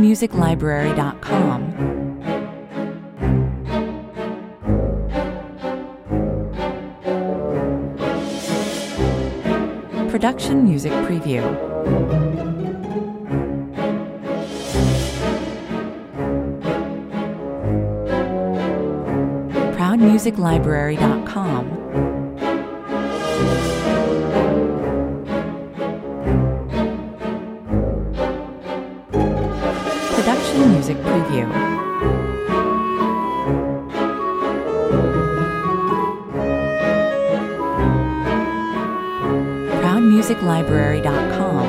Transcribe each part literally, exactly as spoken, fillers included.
music library dot com. Production Music Preview. proud music library dot com. Production Music Preview. proud music library dot com.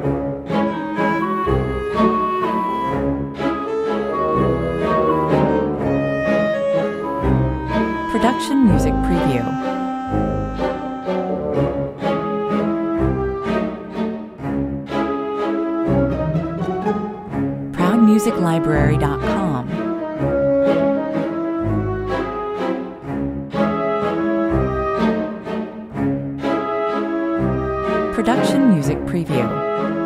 Production Music Preview. proud music library dot com. Production Music Preview.